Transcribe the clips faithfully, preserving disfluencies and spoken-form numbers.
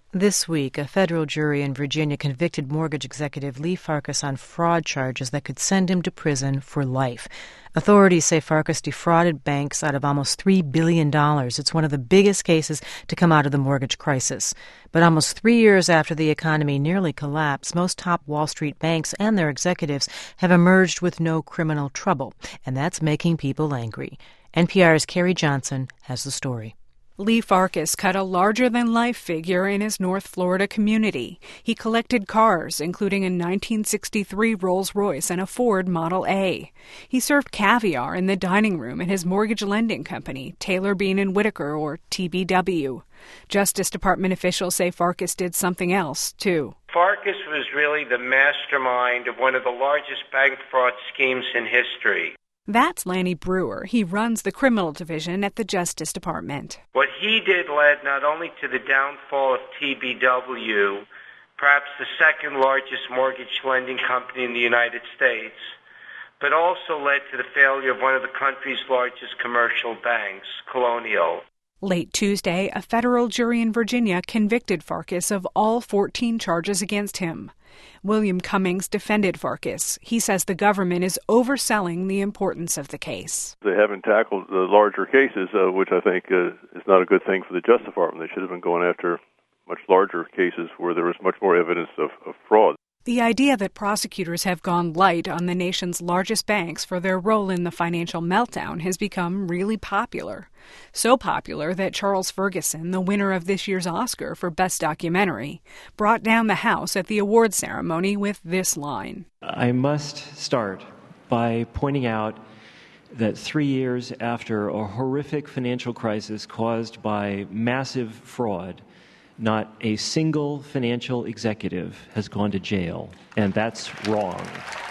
This week, a federal jury in Virginia convicted mortgage executive Lee Farkas on fraud charges that could send him to prison for life. Authorities say Farkas defrauded banks out of almost three billion dollars. It's one of the biggest cases to come out of the mortgage crisis. But almost three years after the economy nearly collapsed, most top Wall Street banks and their executives have emerged with no criminal trouble, and that's making people angry. N P R's Carrie Johnson has the story. Lee Farkas cut a larger-than-life figure in his North Florida community. He collected cars, including a nineteen sixty-three Rolls-Royce and a Ford Model A. He served caviar in the dining room at his mortgage lending company, Taylor Bean and Whitaker, or T B W. Justice Department officials say Farkas did something else, too. Farkas was really the mastermind of one of the largest bank fraud schemes in history. That's Lanny Brewer. He runs the criminal division at the Justice Department. What he did led not only to the downfall of T B W, perhaps the second largest mortgage lending company in the United States, but also led to the failure of one of the country's largest commercial banks, Colonial. Late Tuesday, a federal jury in Virginia convicted Farkas of all fourteen charges against him. William Cummings defended Farkas. He says the government is overselling the importance of the case. They haven't tackled the larger cases, uh, which I think uh, is not a good thing for the Justice Department. They should have been going after much larger cases where there was much more evidence of, of fraud. The idea that prosecutors have gone light on the nation's largest banks for their role in the financial meltdown has become really popular. So popular that Charles Ferguson, the winner of this year's Oscar for Best Documentary, brought down the house at the awards ceremony with this line. I must start by pointing out that three years after a horrific financial crisis caused by massive fraud, not a single financial executive has gone to jail, and that's wrong.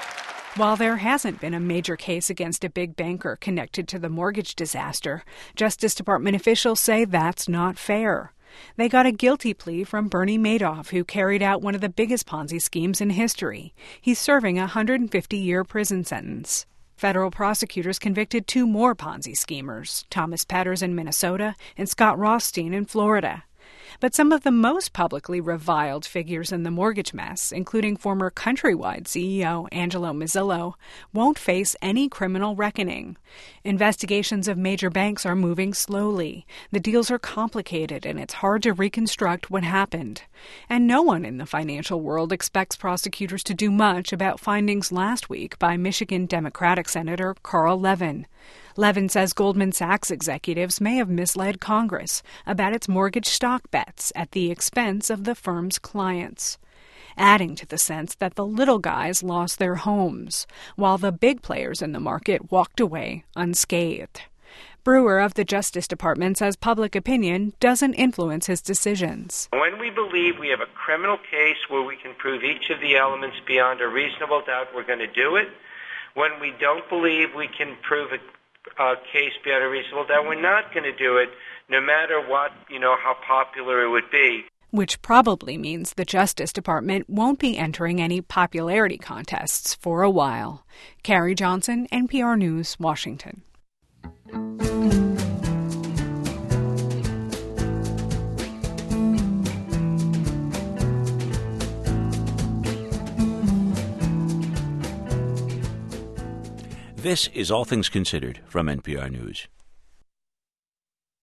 While there hasn't been a major case against a big banker connected to the mortgage disaster, Justice Department officials say that's not fair. They got a guilty plea from Bernie Madoff, who carried out one of the biggest Ponzi schemes in history. He's serving a one hundred fifty year prison sentence. Federal prosecutors convicted two more Ponzi schemers, Thomas Petters in Minnesota and Scott Rothstein in Florida. But some of the most publicly reviled figures in the mortgage mess, including former Countrywide C E O Angelo Mozilo, won't face any criminal reckoning. Investigations of major banks are moving slowly. The deals are complicated, and it's hard to reconstruct what happened. And no one in the financial world expects prosecutors to do much about findings last week by Michigan Democratic Senator Carl Levin. Levin says Goldman Sachs executives may have misled Congress about its mortgage stock bets at the expense of the firm's clients, adding to the sense that the little guys lost their homes, while the big players in the market walked away unscathed. Brewer of the Justice Department says public opinion doesn't influence his decisions. When we believe we have a criminal case where we can prove each of the elements beyond a reasonable doubt, we're going to do it. When we don't believe we can prove a Uh, case beyond a reasonable doubt, we're not going to do it, no matter what, you know, how popular it would be. Which probably means the Justice Department won't be entering any popularity contests for a while. Carrie Johnson, N P R News, Washington. This is All Things Considered from N P R News.